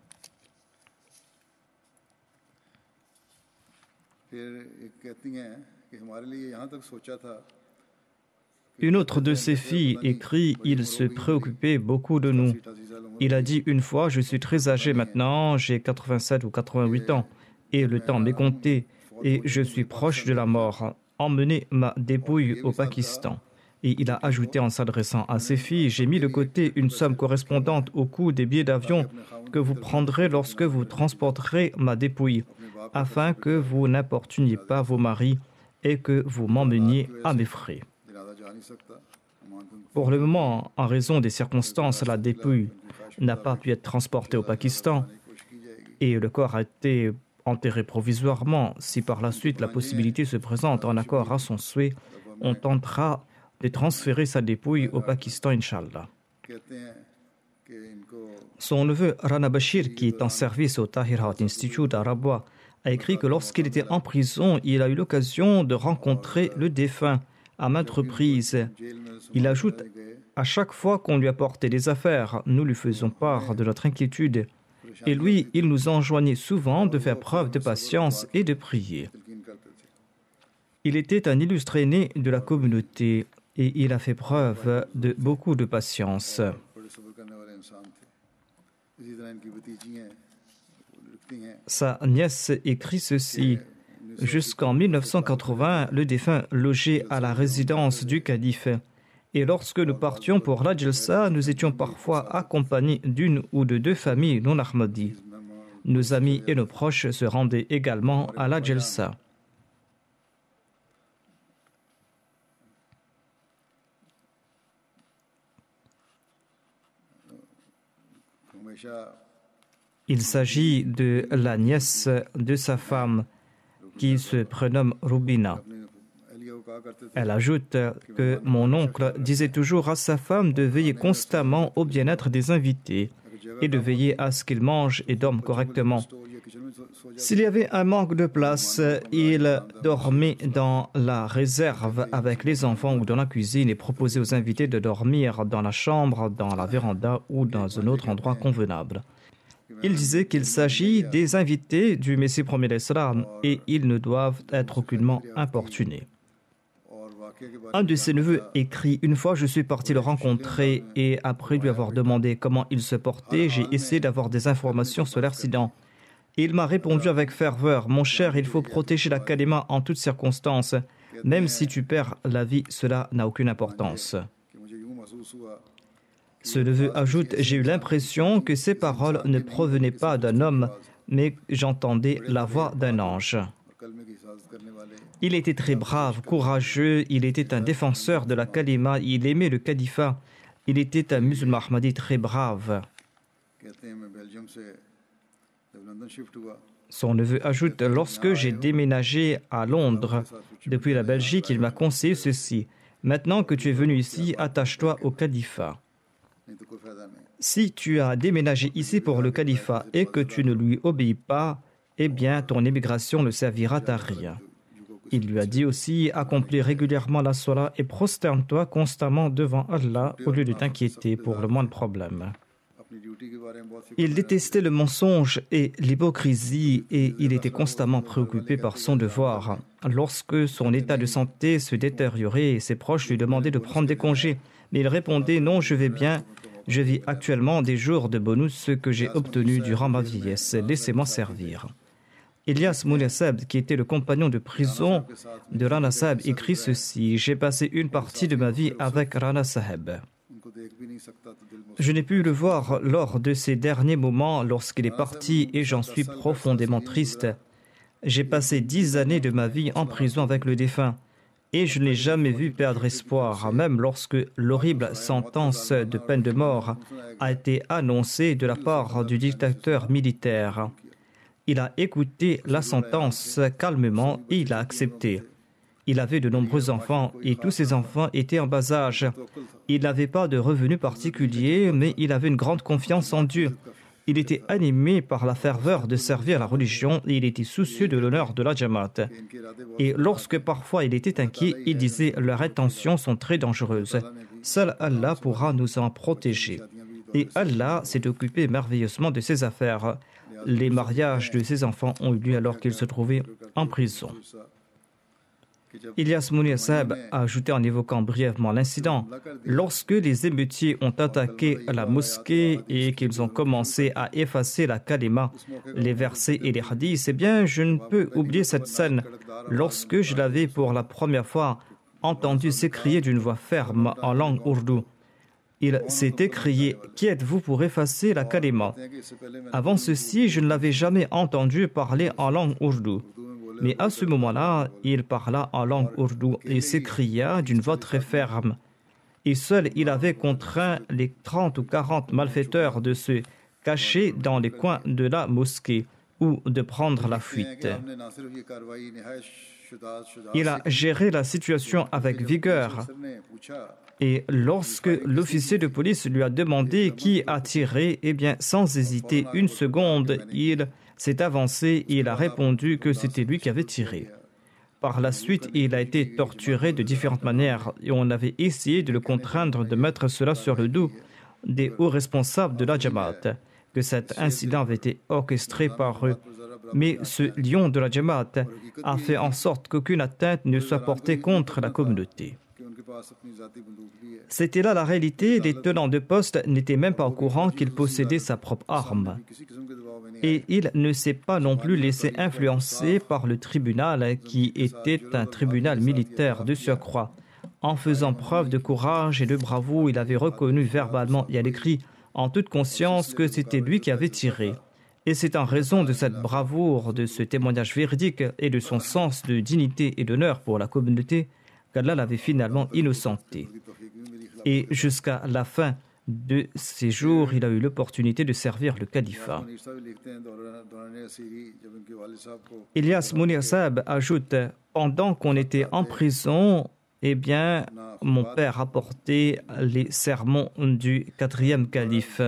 B: Une autre de ses filles écrit « Il se préoccupait beaucoup de nous. Il a dit une fois, je suis très âgé maintenant, j'ai quatre-vingt-sept ou quatre-vingt-huit ans, et le temps m'est compté, et je suis proche de la mort. Emmenez ma dépouille au Pakistan. » Et il a ajouté en s'adressant à ses filles, « J'ai mis de côté une somme correspondante au coût des billets d'avion que vous prendrez lorsque vous transporterez ma dépouille, afin que vous n'importuniez pas vos maris et que vous m'emmeniez à mes frais. » Pour le moment, en raison des circonstances, la dépouille n'a pas pu être transportée au Pakistan et le corps a été enterré provisoirement. Si par la suite la possibilité se présente en accord à son souhait, on tentera de transférer sa dépouille au Pakistan, Inch'Allah. Son neveu Rana Bashir, qui est en service au Tahir Heart Institute à Rabwa, a écrit que lorsqu'il était en prison, il a eu l'occasion de rencontrer le défunt à maintes reprises. Il ajoute, à chaque fois qu'on lui apportait des affaires, nous lui faisions part de notre inquiétude. Et lui, il nous enjoignait souvent de faire preuve de patience et de prier. Il était un illustre aîné de la communauté et il a fait preuve de beaucoup de patience. Sa nièce écrit ceci. Jusqu'en mille neuf cent quatre-vingts, le défunt logeait à la résidence du calife. Et lorsque nous partions pour la Jalsa, nous étions parfois accompagnés d'une ou de deux familles non ahmadis. Nos amis et nos proches se rendaient également à la Jalsa. Il s'agit de la nièce de sa femme, qui se prénomme Rubina. Elle ajoute que mon oncle disait toujours à sa femme de veiller constamment au bien-être des invités et de veiller à ce qu'ils mangent et dorment correctement. S'il y avait un manque de place, il dormait dans la réserve avec les enfants ou dans la cuisine et proposait aux invités de dormir dans la chambre, dans la véranda ou dans un autre endroit convenable. Il disait qu'il s'agit des invités du Messie premier d'Islam et ils ne doivent être aucunement importunés. Un de ses neveux écrit « Une fois, je suis parti le rencontrer et après lui avoir demandé comment il se portait, j'ai essayé d'avoir des informations sur l'accident. Il m'a répondu avec ferveur « Mon cher, il faut protéger la kalima en toutes circonstances. Même si tu perds la vie, cela n'a aucune importance. » Ce neveu ajoute « J'ai eu l'impression que ces paroles ne provenaient pas d'un homme, mais j'entendais la voix d'un ange. » Il était très brave, courageux, il était un défenseur de la kalima, il aimait le califat, il était un musulman ahmadi très brave. Son neveu ajoute, lorsque j'ai déménagé à Londres depuis la Belgique, il m'a conseillé ceci. Maintenant que tu es venu ici, attache-toi au califat. Si tu as déménagé ici pour le califat et que tu ne lui obéis pas, eh bien ton émigration ne servira à rien. Il lui a dit aussi, accomplis régulièrement la salat et prosterne-toi constamment devant Allah au lieu de t'inquiéter pour le moindre problème. Il détestait le mensonge et l'hypocrisie et il était constamment préoccupé par son devoir. Lorsque son état de santé se détériorait, ses proches lui demandaient de prendre des congés. Mais il répondait, non, je vais bien, je vis actuellement des jours de bonus que j'ai obtenus durant ma vieillesse. Laissez-moi servir. Ilyas Mulla Saheb, qui était le compagnon de prison de Rana Saheb, écrit ceci. J'ai passé une partie de ma vie avec Rana Saheb. Je n'ai pu le voir lors de ces derniers moments lorsqu'il est parti et j'en suis profondément triste. J'ai passé dix années de ma vie en prison avec le défunt et je ne l'ai jamais vu perdre espoir, même lorsque l'horrible sentence de peine de mort a été annoncée de la part du dictateur militaire. Il a écouté la sentence calmement et il a accepté. Il avait de nombreux enfants et tous ses enfants étaient en bas âge. Il n'avait pas de revenus particuliers, mais il avait une grande confiance en Dieu. Il était animé par la ferveur de servir la religion et il était soucieux de l'honneur de la Jamaat. Et lorsque parfois il était inquiet, il disait « leurs intentions sont très dangereuses. Seul Allah pourra nous en protéger. » Et Allah s'est occupé merveilleusement de ses affaires. Les mariages de ses enfants ont eu lieu alors qu'il se trouvait en prison. Ilyas Mulla Saheb a ajouté en évoquant brièvement l'incident. Lorsque les émeutiers ont attaqué la mosquée et qu'ils ont commencé à effacer la kalima, les versets et les hadiths, eh bien, je ne peux oublier cette scène. Lorsque je l'avais pour la première fois entendu s'écrier d'une voix ferme en langue ourdou, il s'est écrié « Qui êtes-vous pour effacer la kalima ?» Avant ceci, je ne l'avais jamais entendu parler en langue ourdou. Mais à ce moment-là, il parla en langue ourdou et s'écria d'une voix très ferme. Et seul il avait contraint les trente ou quarante malfaiteurs de se cacher dans les coins de la mosquée ou de prendre la fuite. Il a géré la situation avec vigueur. Et lorsque l'officier de police lui a demandé qui a tiré, eh bien, sans hésiter une seconde, il s'est avancé et il a répondu que c'était lui qui avait tiré. Par la suite, il a été torturé de différentes manières et on avait essayé de le contraindre de mettre cela sur le dos des hauts responsables de la Jamaat, que cet incident avait été orchestré par eux. Mais ce lion de la Jamaat a fait en sorte qu'aucune atteinte ne soit portée contre la communauté. C'était là la réalité, les tenants de poste n'étaient même pas au courant qu'il possédait sa propre arme. Et il ne s'est pas non plus laissé influencer par le tribunal qui était un tribunal militaire de surcroît. En faisant preuve de courage et de bravoure, il avait reconnu verbalement et à l'écrit, en toute conscience, que c'était lui qui avait tiré. Et c'est en raison de cette bravoure, de ce témoignage véridique et de son sens de dignité et d'honneur pour la communauté qu'Allah l'avait finalement innocenté. Et jusqu'à la fin de ses jours, il a eu l'opportunité de servir le califat. Ilyas Mulla Saheb ajoute, pendant qu'on était en prison, eh bien, mon père rapportait les sermons du quatrième calife.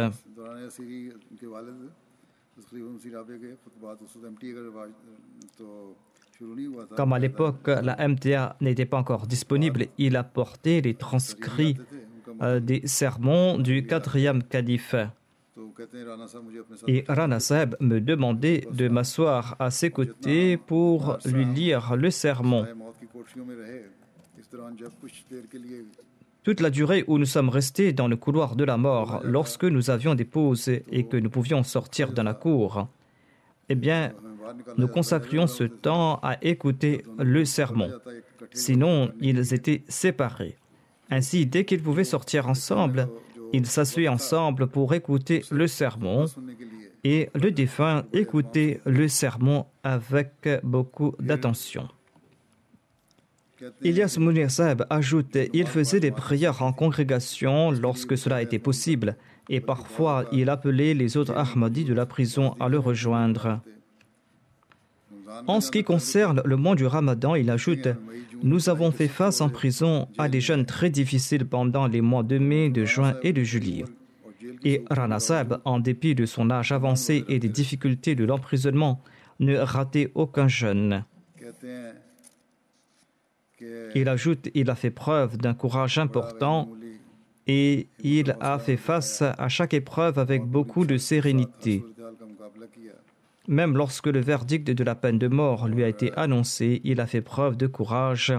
B: Comme à l'époque, la M T A n'était pas encore disponible, il apportait les transcrits euh, des sermons du quatrième calife. Et Rana Saheb me demandait de m'asseoir à ses côtés pour lui lire le sermon. Toute la durée où nous sommes restés dans le couloir de la mort, lorsque nous avions des pauses et que nous pouvions sortir dans la cour, eh bien, nous consacrions ce temps à écouter le sermon. Sinon, ils étaient séparés. Ainsi, dès qu'ils pouvaient sortir ensemble, ils s'asseyaient ensemble pour écouter le sermon et le défunt écoutait le sermon avec beaucoup d'attention. Ilyas Mulla Saheb ajoute, il faisait des prières en congrégation lorsque cela était possible et parfois il appelait les autres Ahmadis de la prison à le rejoindre. En ce qui concerne le mois du Ramadan, il ajoute « Nous avons fait face en prison à des jeûnes très difficiles pendant les mois de mai, de juin et de juillet. » Et Rana Saheb, en dépit de son âge avancé et des difficultés de l'emprisonnement, ne ratait aucun jeûne. Il ajoute « Il a fait preuve d'un courage important et il a fait face à chaque épreuve avec beaucoup de sérénité. » Même lorsque le verdict de la peine de mort lui a été annoncé, il a fait preuve de courage.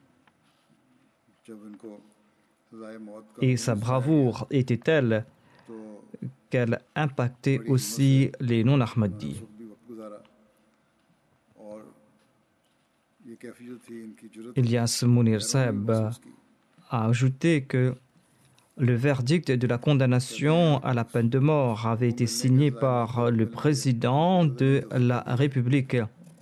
B: Et sa bravoure était telle qu'elle impactait aussi les non-Ahmadis. Ilyas Munir Saheb a ajouté que le verdict de la condamnation à la peine de mort avait été signé par le président de la République.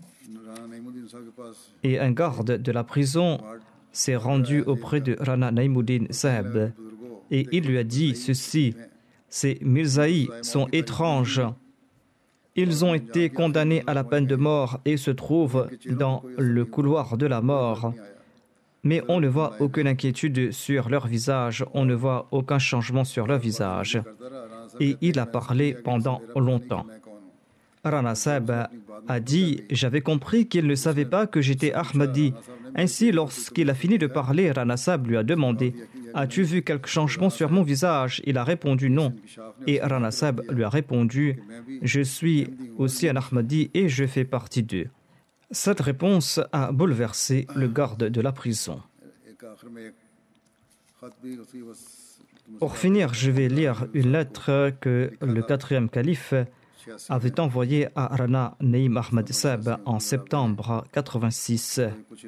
B: Et un garde de la prison s'est rendu auprès de Rana Naïmuddin Saheb et il lui a dit ceci: ces Mirzaïs sont étranges. Ils ont été condamnés à la peine de mort et se trouvent dans le couloir de la mort. Mais on ne voit aucune inquiétude sur leur visage, on ne voit aucun changement sur leur visage. Et il a parlé pendant longtemps. Rana Saheb a dit « J'avais compris qu'il ne savait pas que j'étais Ahmadi. » Ainsi, lorsqu'il a fini de parler, Rana Saheb lui a demandé « As-tu vu quelque changement sur mon visage ?» Il a répondu « Non. » Et Rana Saheb lui a répondu « Je suis aussi un Ahmadi et je fais partie d'eux. » Cette réponse a bouleversé le garde de la prison. Pour finir, je vais lire une lettre que le quatrième calife avait envoyée à Rana Naïm Ahmad Saheb en septembre mille neuf cent quatre-vingt-six.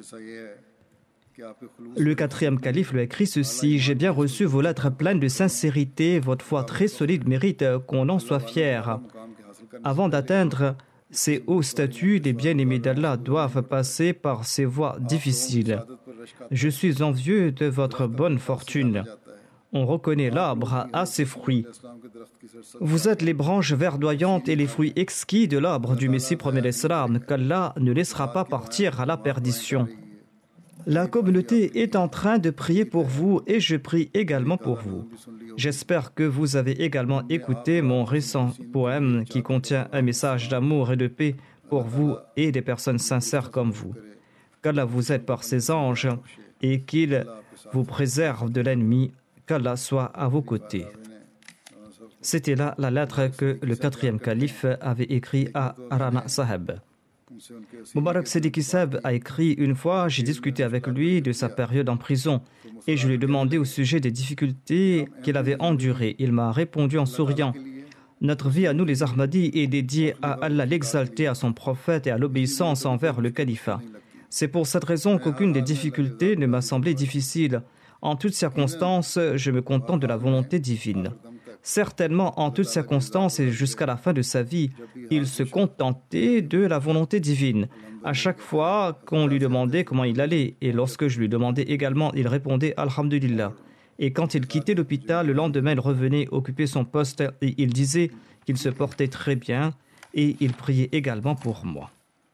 B: Le quatrième calife lui a écrit ceci: « J'ai bien reçu vos lettres pleines de sincérité, votre foi très solide mérite qu'on en soit fier. Avant d'atteindre ces hauts statuts, les bien-aimés d'Allah doivent passer par ces voies difficiles. Je suis envieux de votre bonne fortune. On reconnaît l'arbre à ses fruits. Vous êtes les branches verdoyantes et les fruits exquis de l'arbre du Messie premier l'Islam, qu'Allah ne laissera pas partir à la perdition. La communauté est en train de prier pour vous et je prie également pour vous. J'espère que vous avez également écouté mon récent poème qui contient un message d'amour et de paix pour vous et des personnes sincères comme vous. Qu'Allah vous aide par ses anges et qu'il vous préserve de l'ennemi, qu'Allah soit à vos côtés. » C'était là la lettre que le quatrième calife avait écrite à Rana Saheb. Mubarak Siddiqui Saheb a écrit une fois, j'ai discuté avec lui de sa période en prison et je lui ai demandé au sujet des difficultés qu'il avait endurées. Il m'a répondu en souriant: notre vie à nous les Ahmadis est dédiée à Allah l'exalté, à son prophète et à l'obéissance envers le califat. C'est pour cette raison qu'aucune des difficultés ne m'a semblé difficile. En toutes circonstances, je me contente de la volonté divine. Certainement, en toutes circonstances et jusqu'à la fin de sa vie, il se contentait de la volonté divine. À chaque fois qu'on lui demandait comment il allait, et lorsque je lui demandais également, il répondait « Alhamdulillah ». Et quand il quittait l'hôpital, le lendemain, il revenait occuper son poste et il disait qu'il se portait très bien et il priait également pour moi.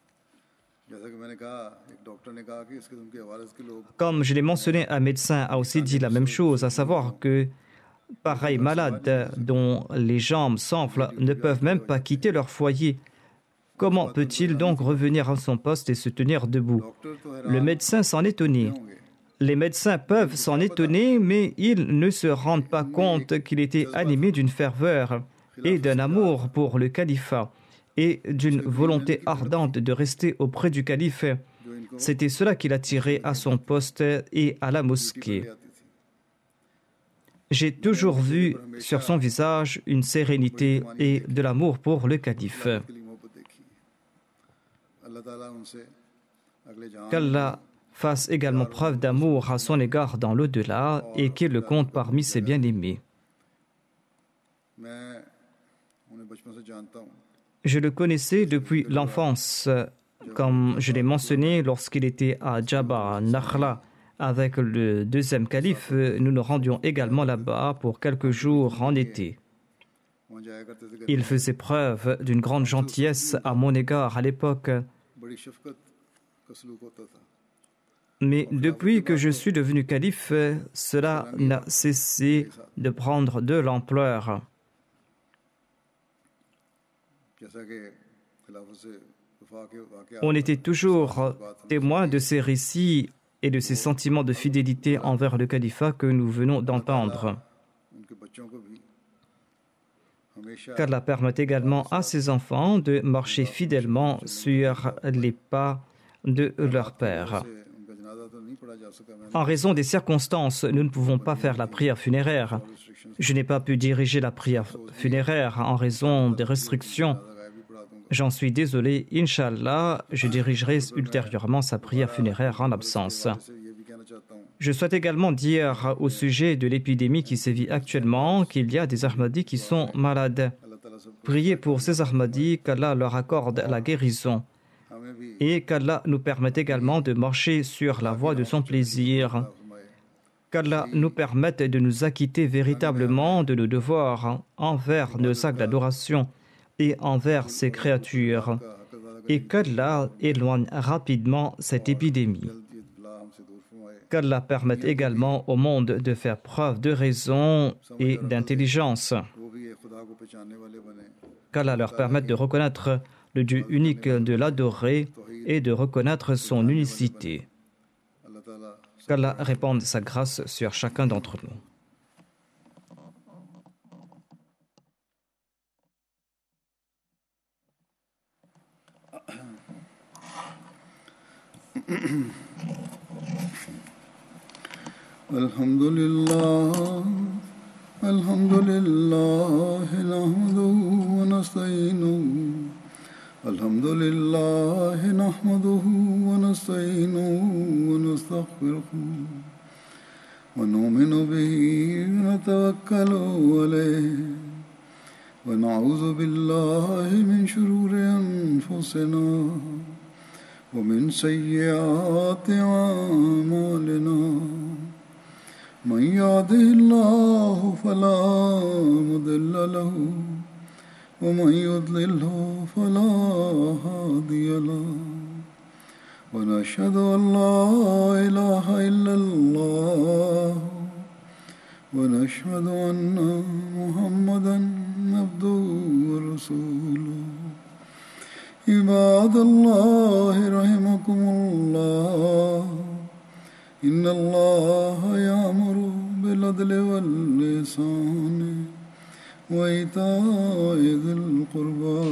B: Comme je l'ai mentionné, un médecin a aussi dit la même chose, à savoir que pareils malades dont les jambes s'enflent ne peuvent même pas quitter leur foyer. Comment peut-il donc revenir à son poste et se tenir debout? Le médecin s'en étonnait. Les médecins peuvent s'en étonner, mais ils ne se rendent pas compte qu'il était animé d'une ferveur et d'un amour pour le califat et d'une volonté ardente de rester auprès du calife. C'était cela qui l'attirait à son poste et à la mosquée. J'ai toujours vu sur son visage une sérénité et de l'amour pour le calife. Qu'Allah fasse également preuve d'amour à son égard dans l'au-delà et qu'il le compte parmi ses bien-aimés. Je le connaissais depuis l'enfance, comme je l'ai mentionné lorsqu'il était à Djaba, Nakhla. Avec le deuxième calife, nous nous rendions également là-bas pour quelques jours en été. Il faisait preuve d'une grande gentillesse à mon égard à l'époque. Mais depuis que je suis devenu calife, cela n'a cessé de prendre de l'ampleur. On était toujours témoins de ces récits et de ces sentiments de fidélité envers le califat que nous venons d'entendre. Qu'Allah permette également à ses enfants de marcher fidèlement sur les pas de leur père. En raison des circonstances, nous ne pouvons pas faire la prière funéraire. Je n'ai pas pu diriger la prière funéraire en raison des restrictions. J'en suis désolé. Inch'Allah, je dirigerai ultérieurement sa prière funéraire en absence. Je souhaite également dire au sujet de l'épidémie qui sévit actuellement qu'il y a des Ahmadis qui sont malades. Priez pour ces Ahmadis, qu'Allah leur accorde la guérison et qu'Allah nous permette également de marcher sur la voie de son plaisir. Qu'Allah nous permette de nous acquitter véritablement de nos devoirs envers nos actes d'adoration et envers ses créatures, et qu'Allah éloigne rapidement cette épidémie. Qu'Allah permette également au monde de faire preuve de raison et d'intelligence. Qu'Allah leur permette de reconnaître le Dieu unique, de l'adorer et de reconnaître son unicité. Qu'Allah répande sa grâce sur chacun d'entre nous.
A: Alhamdulillah, alhamdulillah, nahmaduhu wa nasta'inuhu. Alhamdulillah, nahmaduhu wa nasta'inuhu wa nastaghfiruhu. Wa nu'minu bihi wa natawakkalu alayhi. Wa na'udhu billahi min shururi anfusina. ومن سيئات أعمالنا من يهده الله فلا مضل له ومن يضلله فلا هادي له ونشهد أن لا إله إلا الله ونشهد أن محمدا عبده ورسوله عباد الله رحمكم الله إن الله يأمر بالعدل والإحسان وإيتاء ذي القربى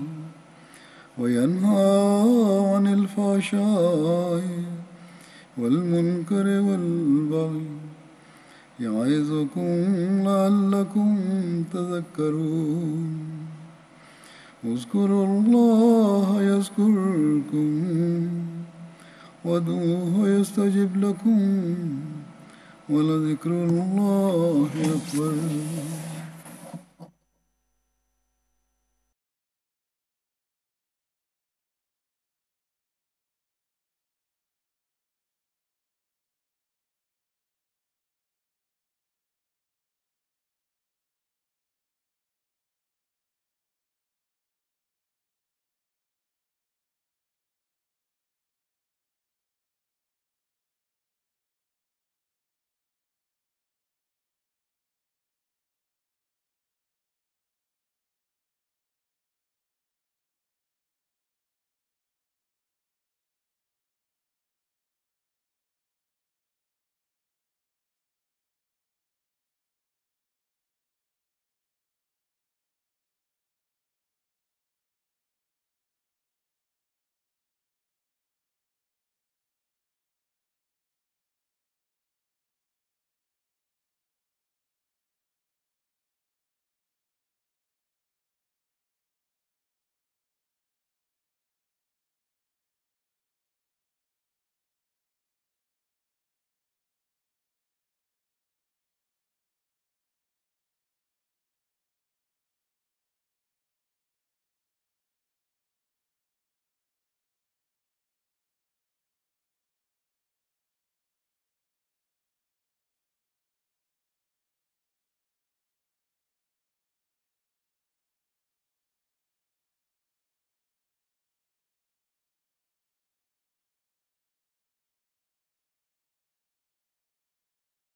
A: وينهى عن الفحشاء والمنكر والبغي يعظكم لعلكم تذكرون اذكروا الله يذكركم وادعوه يستجب لكم ولذكر الله أكبر